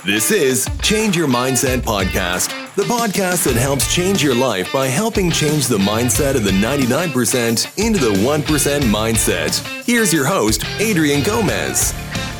This is Change Your Mindset Podcast, the podcast that helps change your life by helping change the mindset of the 99% into the 1% mindset. Here's your host, Adrian Gomez.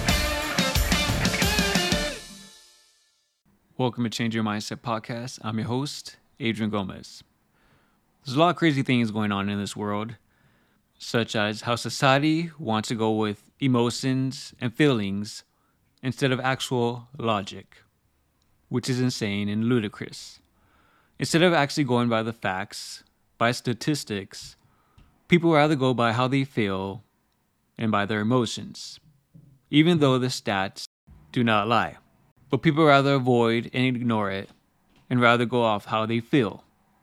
Welcome to Change Your Mindset Podcast. I'm your host, Adrian Gomez. There's a lot of crazy things going on in this world, such as how society wants to go with emotions and feelings instead of actual logic, which is insane and ludicrous. Instead of actually going by the facts, by statistics, people rather go by how they feel and by their emotions, even though the stats do not lie. But people rather avoid and ignore it and rather go off how they feel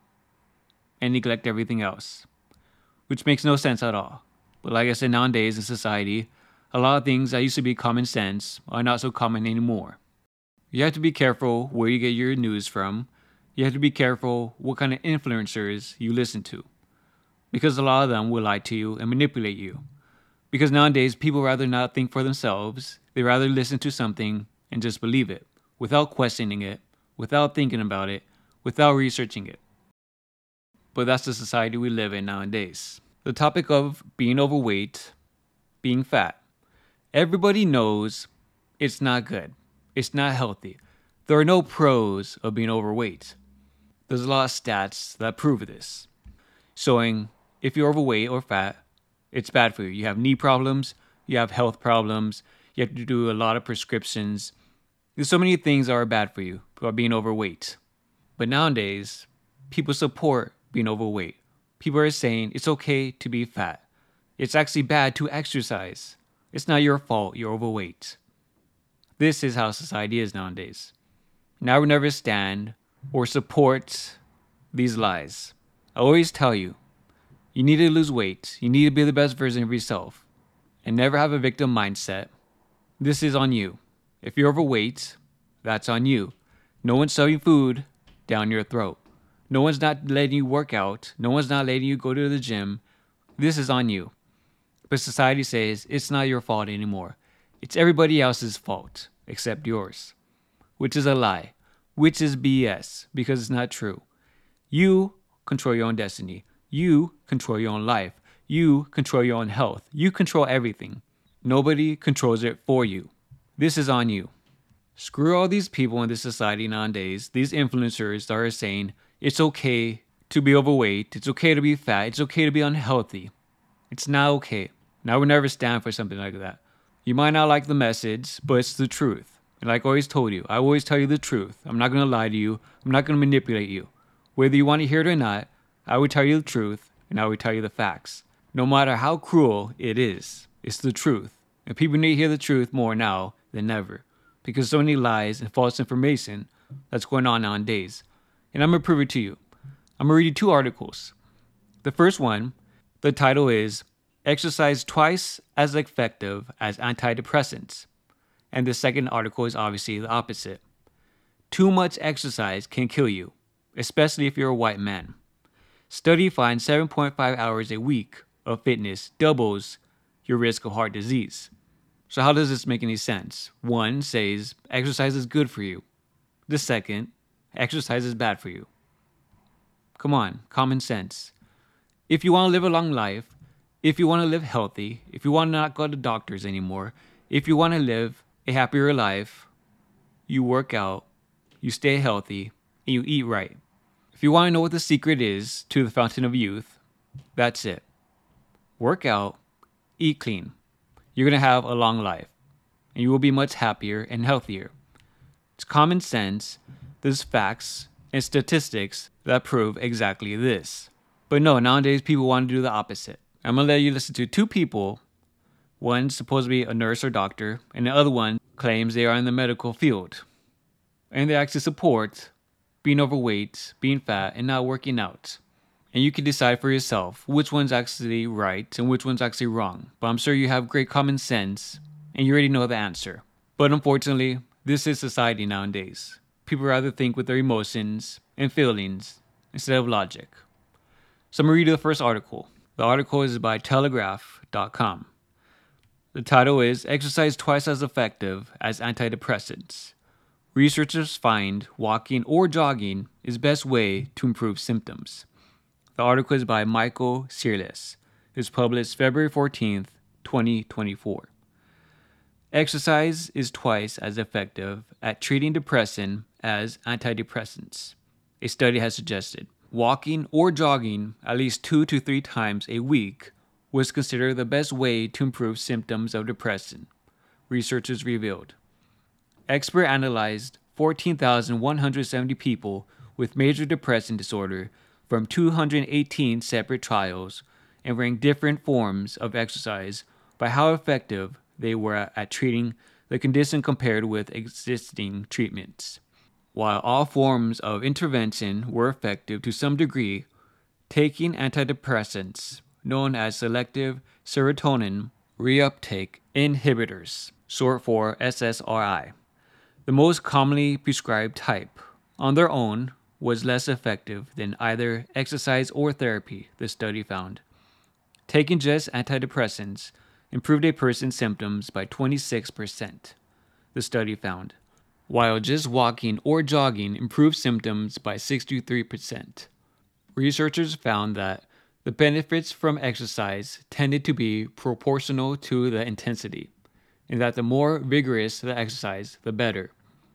and neglect everything else, which makes no sense at all. But like I said, nowadays in society, a lot of things that used to be common sense are not so common anymore. You have to be careful where you get your news from. You have to be careful what kind of influencers you listen to, because a lot of them will lie to you and manipulate you. Because nowadays, people rather not think for themselves. They rather listen to something and just believe it, without questioning it, without thinking about it, without researching it. But that's the society we live in nowadays. The topic of being overweight, being fat. Everybody knows it's not good. It's not healthy. There are no pros of being overweight. There's a lot of stats that prove this, showing if you're overweight or fat, it's bad for you. You have knee problems, you have health problems, you have to do a lot of prescriptions. There's so many things that are bad for you by being overweight. But nowadays, people support being overweight. People are saying it's okay to be fat. It's actually bad to exercise. It's not your fault you're overweight. This is how society is nowadays. And I would never stand or support these lies. I always tell you, you need to lose weight. You need to be the best version of yourself. And never have a victim mindset. This is on you. If you're overweight, that's on you. No one's shoving food down your throat. No one's not letting you work out. No one's not letting you go to the gym. This is on you. But society says it's not your fault anymore. It's everybody else's fault except yours, which is a lie, which is BS, because it's not true. You control your own destiny. You control your own life. You control your own health. You control everything. Nobody controls it for you. This is on you. Screw all these people in this society nowadays, these influencers that are saying it's okay to be overweight, it's okay to be fat, it's okay to be unhealthy. It's not okay. And I would never stand for something like that. You might not like the message, but it's the truth. And like I always told you, I always tell you the truth. I'm not going to lie to you. I'm not going to manipulate you. Whether you want to hear it or not, I would tell you the truth and I would tell you the facts. No matter how cruel it is, it's the truth. And people need to hear the truth more now than ever, because so many lies and false information that's going on nowadays. And I'm going to prove it to you. I'm going to read you 2 articles. The first one, the title is Exercise Twice as Effective as Antidepressants. And the second article is obviously the opposite. Too much exercise can kill you, especially if you're a white man. Study finds 7.5 hours a week of fitness doubles your risk of heart disease. So how does this make any sense? One says exercise is good for you. The second, exercise is bad for you. Come on, common sense. If you want to live a long life, if you want to live healthy, if you want to not go to doctors anymore, if you want to live a happier life, you work out, you stay healthy, and you eat right. If you want to know what the secret is to the fountain of youth, that's it. Work out, eat clean. You're going to have a long life, and you will be much happier and healthier. It's common sense. There's facts and statistics that prove exactly this. But no, nowadays people want to do the opposite. I'm going to let you listen to 2 people. One's supposed to be a nurse or doctor, and the other one claims they are in the medical field. And they actually support being overweight, being fat, and not working out. And you can decide for yourself which one's actually right and which one's actually wrong. But I'm sure you have great common sense, and you already know the answer. But unfortunately, this is society nowadays. People rather think with their emotions and feelings instead of logic. So I'm going to read you the first article. The article is by Telegraph.com. The title is Exercise Twice as Effective as Antidepressants. Researchers find walking or jogging is best way to improve symptoms. The article is by Michael Searles. It was published February 14th, 2024. Exercise is twice as effective at treating depression as antidepressants, a study has suggested. Walking or jogging at least 2 to 3 times a week was considered the best way to improve symptoms of depression, researchers revealed. Expert analyzed 14,170 people with major depressive disorder from 218 separate trials and ranked different forms of exercise by how effective they were at treating the condition compared with existing treatments. While all forms of intervention were effective to some degree, taking antidepressants, known as selective serotonin reuptake inhibitors, short for SSRI, the most commonly prescribed type, on their own was less effective than either exercise or therapy, the study found. Taking just antidepressants improved a person's symptoms by 26%, the study found, while just walking or jogging improved symptoms by 63%. Researchers found that the benefits from exercise tended to be proportional to the intensity, and that the more vigorous the exercise, the better.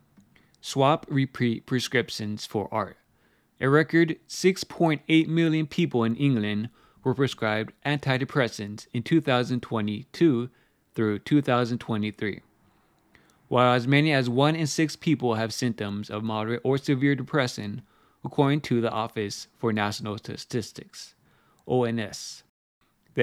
Swap repeat prescriptions for art. A record 6.8 million people in England were prescribed antidepressants in 2022 through 2023, while as many as 1 in 6 people have symptoms of moderate or severe depression, according to the Office for National Statistics, ONS. The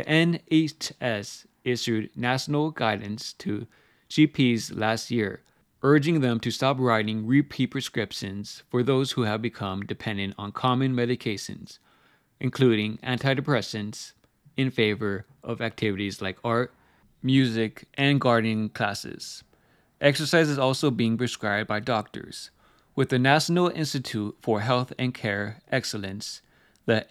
NHS issued national guidance to GPs last year, urging them to stop writing repeat prescriptions for those who have become dependent on common medications, including antidepressants, in favor of activities like art, music, and gardening classes. Exercise is also being prescribed by doctors, with the National Institute for Health and Care Excellence, the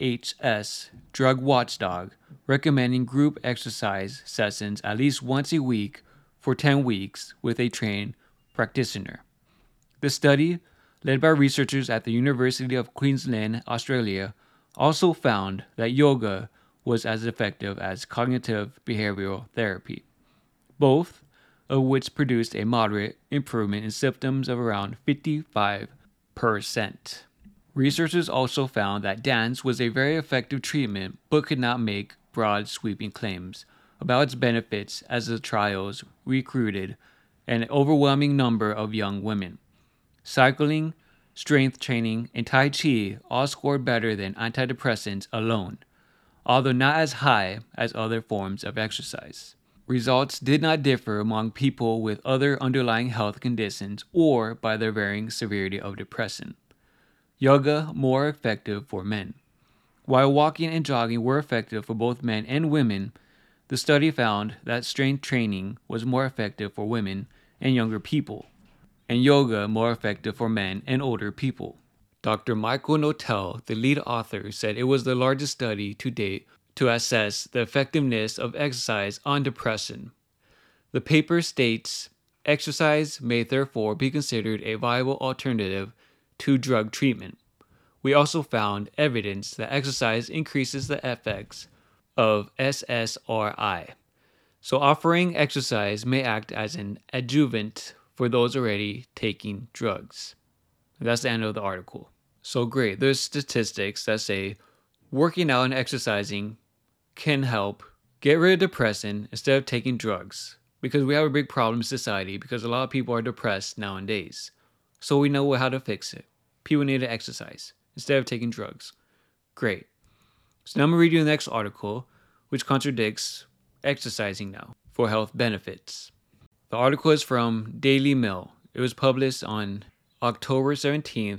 NHS drug watchdog, recommending group exercise sessions at least once a week for 10 weeks with a trained practitioner. The study, led by researchers at the University of Queensland, Australia, also found that yoga was as effective as cognitive behavioral therapy, both of which produced a moderate improvement in symptoms of around 55%. Researchers also found that dance was a very effective treatment but could not make broad sweeping claims about its benefits as the trials recruited an overwhelming number of young women. Cycling, strength training, and Tai Chi all scored better than antidepressants alone, although not as high as other forms of exercise. Results did not differ among people with other underlying health conditions or by their varying severity of depression. Yoga more effective for men. While walking and jogging were effective for both men and women, the study found that strength training was more effective for women and younger people, and yoga more effective for men and older people. Dr. Michael Notel, the lead author, said it was the largest study to date to assess the effectiveness of exercise on depression. The paper states, exercise may therefore be considered a viable alternative to drug treatment. We also found evidence that exercise increases the effects of SSRI, so offering exercise may act as an adjuvant for those already taking drugs. That's the end of the article. So great, there's statistics that say working out and exercising can help get rid of depression instead of taking drugs, because we have a big problem in society because a lot of people are depressed nowadays. So we know how to fix it. People need to exercise instead of taking drugs. Great. So now I'm going to read you the next article, which contradicts exercising now for health benefits. The article is from Daily Mail. It was published on October 17th,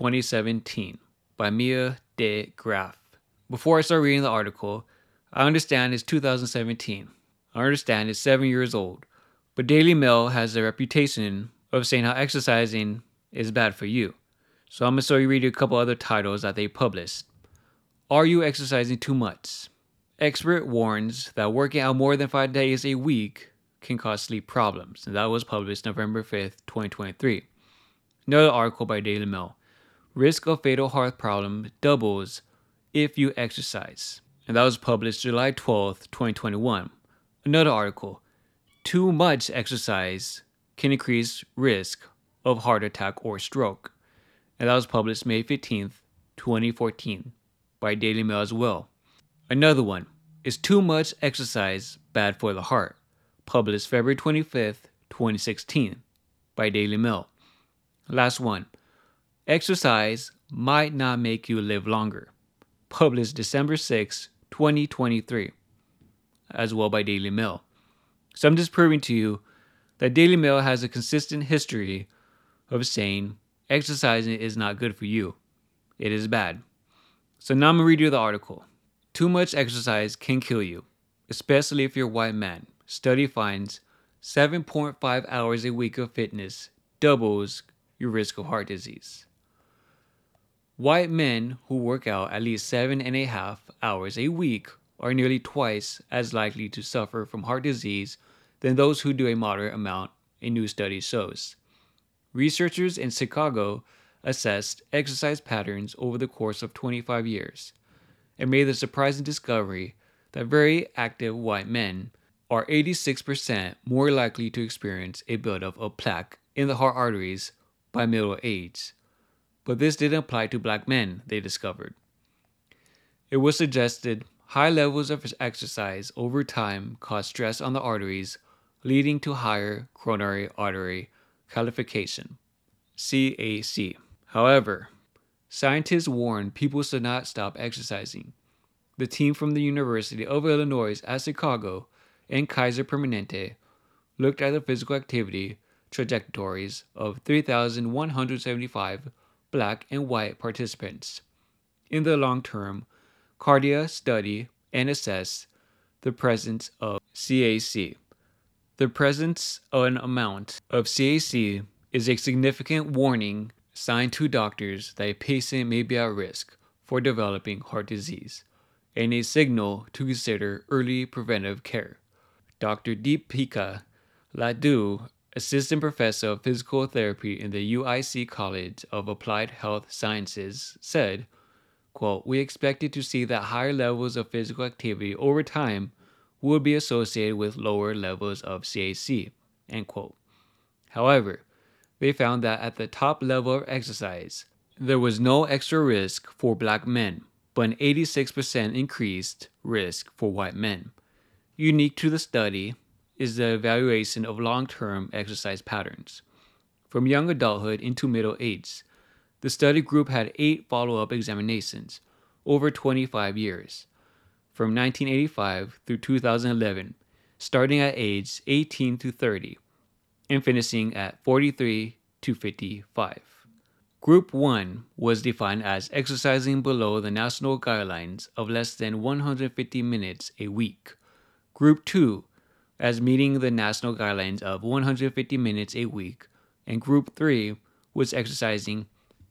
2017 by Mia de Graaf. Before I start reading the article, I understand it's 2017. I understand it's 7 years old. But Daily Mail has a reputation of saying how exercising is bad for you. So I'm going to read you a couple other titles that they published. Are you exercising too much? Expert warns that working out more than 5 days a week can cause sleep problems. And that was published November 5th, 2023. Another article by Daily Mail. Risk of fatal heart problem doubles if you exercise. And that was published July 12th, 2021. Another article. Too much exercise can increase risk of heart attack or stroke. And that was published May 15th, 2014 by Daily Mail as well. Another one. Is too much exercise bad for the heart? Published February 25th, 2016 by Daily Mail. Last one. Exercise might not make you live longer. Published December 6, 2023, as well by Daily Mail. So I'm just proving to you that Daily Mail has a consistent history of saying exercising is not good for you. It is bad. So now I'm going to read you the article. Too much exercise can kill you, especially if you're a white man. Study finds 7.5 hours a week of fitness doubles your risk of heart disease. White men who work out at least 7.5 hours a week are nearly twice as likely to suffer from heart disease than those who do a moderate amount, a new study shows. Researchers in Chicago assessed exercise patterns over the course of 25 years and made the surprising discovery that very active white men are 86% more likely to experience a buildup of plaque in the heart arteries by middle age. But this didn't apply to black men, they discovered. It was suggested high levels of exercise over time cause stress on the arteries, leading to higher coronary artery calcification, CAC. However, scientists warn people should not stop exercising. The team from the University of Illinois at Chicago and Kaiser Permanente looked at the physical activity trajectories of 3,175 black and white participants in the long-term cardia study and assessed the presence of CAC. The presence of an amount of CAC is a significant warning sign to doctors that a patient may be at risk for developing heart disease and a signal to consider early preventive care. Dr. Deepika Laddu, assistant professor of physical therapy in the UIC College of Applied Health Sciences, said, quote, "We expected to see that higher levels of physical activity over time would be associated with lower levels of CAC," end quote. However, they found that at the top level of exercise, there was no extra risk for black men, but an 86% increased risk for white men. Unique to the study is the evaluation of long-term exercise patterns. From young adulthood into middle age, the study group had 8 follow-up examinations over 25 years, from 1985 through 2011, starting at age 18 to 30, and finishing at 43 to 55. Group 1 was defined as exercising below the national guidelines of less than 150 minutes a week. Group 2 as meeting the national guidelines of 150 minutes a week, and Group 3 was exercising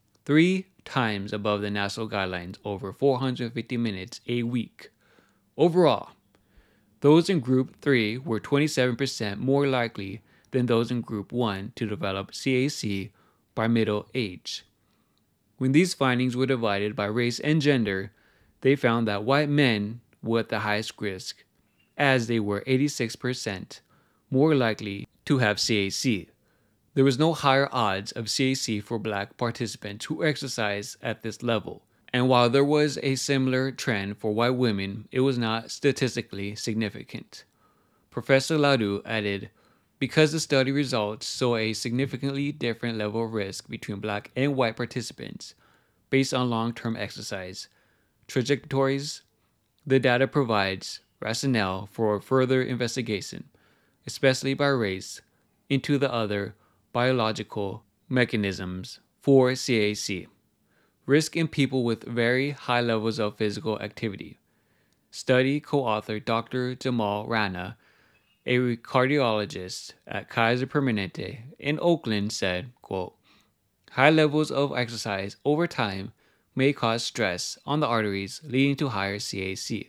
3 times above the national guidelines over 450 minutes a week. Overall, those in Group 3 were 27% more likely than those in Group 1 to develop CAC by middle age. When these findings were divided by race and gender, they found that white men were at the highest risk, as they were 86% more likely to have CAC. There was no higher odds of CAC for black participants who exercised at this level, and while there was a similar trend for white women, it was not statistically significant. Professor Laddu added, because the study results show a significantly different level of risk between black and white participants based on long-term exercise trajectories, the data provides rationale for further investigation, especially by race, into the other biological mechanisms for CAC. Risk in people with very high levels of physical activity. Study co-author Dr. Jamal Rana, a cardiologist at Kaiser Permanente in Oakland, said, quote, "High levels of exercise over time may cause stress on the arteries, leading to higher CAC.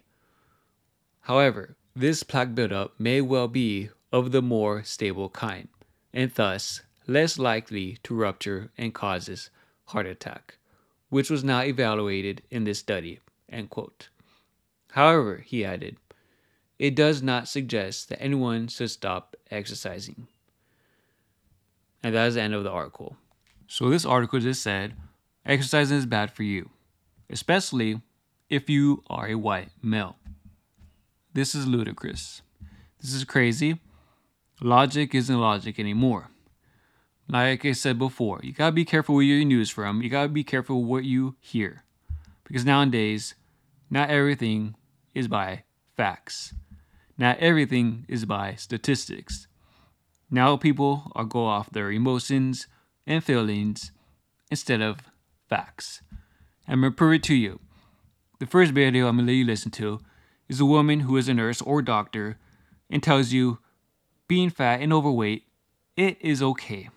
However, this plaque buildup may well be of the more stable kind, and thus less likely to rupture and causes heart attack, which was not evaluated in this study, end quote. However, he added, it does not suggest that anyone should stop exercising. And that is the end of the article. So this article just said, exercising is bad for you, especially if you are a white male. This is ludicrous. This is crazy. Logic isn't logic anymore. Like I said before, you gotta be careful where you get news from. You gotta be careful what you hear. Because nowadays, not everything is by facts. Not everything is by statistics. Now people are go off their emotions and feelings instead of facts. I'm gonna prove it to you. The first video I'm gonna let you listen to is a woman who is a nurse or doctor and tells you being fat and overweight, it is okay.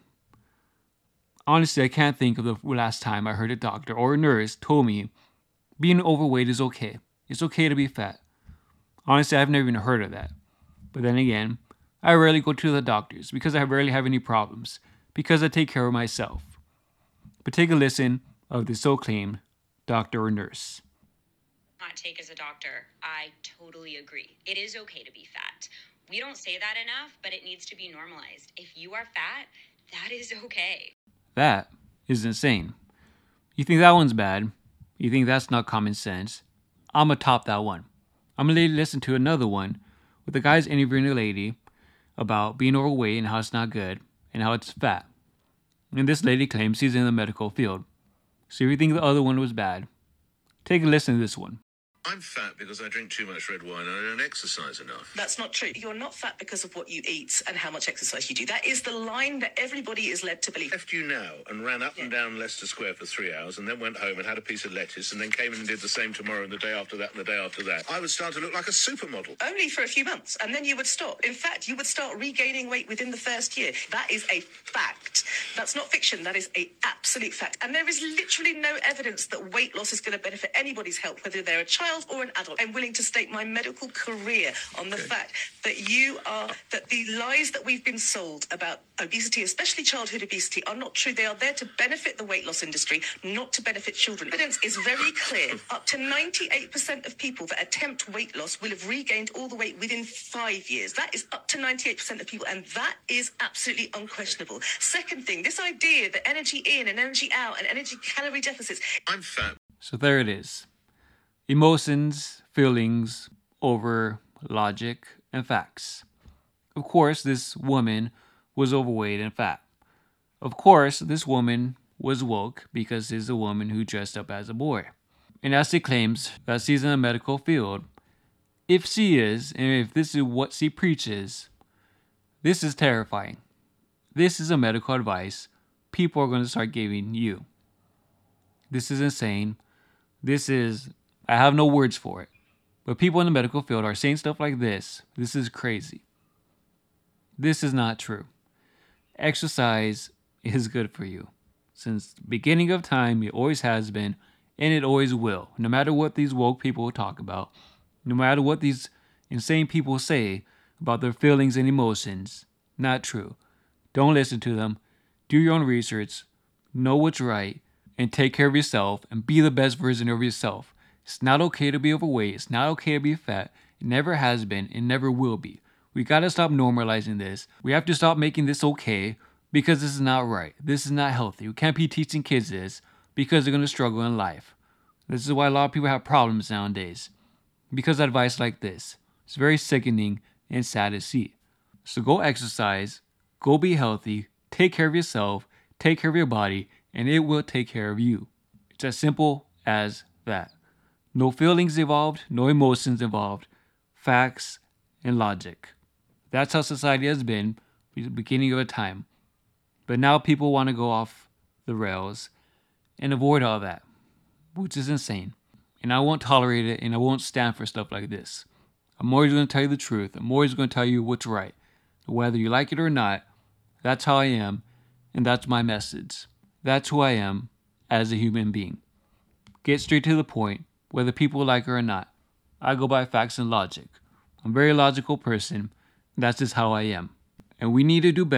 Honestly, I can't think of the last time I heard a doctor or a nurse told me being overweight is okay. It's okay to be fat. Honestly, I've never even heard of that. But then again, I rarely go to the doctors because I rarely have any problems because I take care of myself. But take a listen of the so-claimed doctor or nurse. Hot take as a doctor, I totally agree. It is okay to be fat. We don't say that enough, but it needs to be normalized. If you are fat, that is okay. That is insane. You think that one's bad? You think that's not common sense? I'm gonna top that one. I'm gonna listen to another one where the guy's interviewing a lady about being overweight and how it's not good and how it's fat. And this lady claims she's in the medical field. So if you think the other one was bad, take a listen to this one. I'm fat because I drink too much red wine and I don't exercise enough. That's not true. You're not fat because of what you eat and how much exercise you do. That is the line that everybody is led to believe. Left you now and ran up and down Leicester Square for 3 hours and then went home and had a piece of lettuce and then came in and did the same tomorrow and the day after that and the day after that. I would start to look like a supermodel. Only for a few months, and then you would stop. In fact, you would start regaining weight within the first year. That is a fact. That's not fiction. That is an absolute fact. And there is literally no evidence that weight loss is going to benefit anybody's health, whether they're a child or an adult. I'm willing to stake my medical career on the fact that that the lies that we've been sold about obesity, especially childhood obesity, are not true. They are there to benefit the weight loss industry, not to benefit children. Evidence is very clear. Up to 98% of people that attempt weight loss will have regained all the weight within 5 years. That is up to 98% of people, and that is absolutely unquestionable. Second thing, this idea that energy in and energy out and energy calorie deficits. I'm fat. So there it is. Emotions, feelings over logic and facts. Of course, this woman was overweight and fat. Of course, this woman was woke because she's a woman who dressed up as a boy. And as she claims that she's in the medical field, if she is, and if this is what she preaches, this is terrifying. This is a medical advice people are going to start giving you. This is insane. I have no words for it. But people in the medical field are saying stuff like this. This is crazy. This is not true. Exercise is good for you. Since the beginning of time, it always has been, and it always will. No matter what these woke people talk about, no matter what these insane people say about their feelings and emotions, not true. Don't listen to them. Do your own research. Know what's right. And take care of yourself and be the best version of yourself. It's not okay to be overweight. It's not okay to be fat. It never has been. It never will be. We got to stop normalizing this. We have to stop making this okay because this is not right. This is not healthy. We can't be teaching kids this because they're going to struggle in life. This is why a lot of people have problems nowadays. Because of advice like this. It's very sickening and sad to see. So go exercise. Go be healthy. Take care of yourself. Take care of your body. And it will take care of you. It's as simple as that. No feelings involved, no emotions involved, facts and logic. That's how society has been from the beginning of a time. But now people want to go off the rails and avoid all that, which is insane. And I won't tolerate it, and I won't stand for stuff like this. I'm always going to tell you the truth. I'm always going to tell you what's right. Whether you like it or not, that's how I am, and that's my message. That's who I am as a human being. Get straight to the point, whether people like it or not. I go by facts and logic. I'm a very logical person. That's just how I am. And we need to do better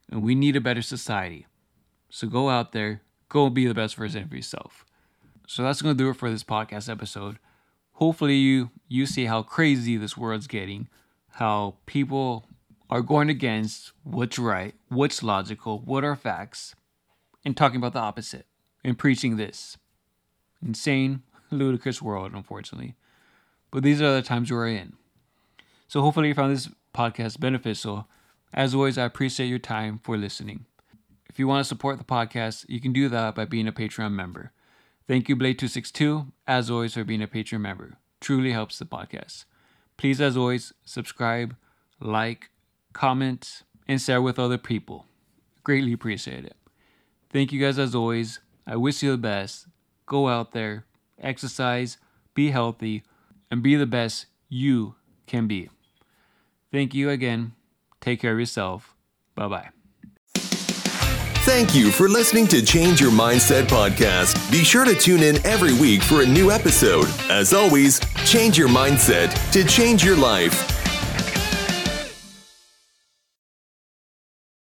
And we need a better society. So go out there, go be the best version of yourself. So that's going to do it for this podcast episode. Hopefully you see how crazy this world's getting, how people are going against what's right, what's logical, what are facts, and talking about the opposite, and preaching this. Insane, ludicrous world, unfortunately. But these are the times we're in. So hopefully you found this podcast beneficial. As always, I appreciate your time for listening. If you want to support the podcast, you can do that by being a Patreon member. Thank you, Blade262, as always, for being a Patreon member. Truly helps the podcast. Please, as always, subscribe, like, comment, and share with other people. Greatly appreciate it. Thank you guys as always. I wish you the best. Go out there, exercise, be healthy, and be the best you can be. Thank you again. Take care of yourself. Bye-bye. Thank you for listening to Change Your Mindset podcast. Be sure to tune in every week for a new episode. As always, change your mindset to change your life.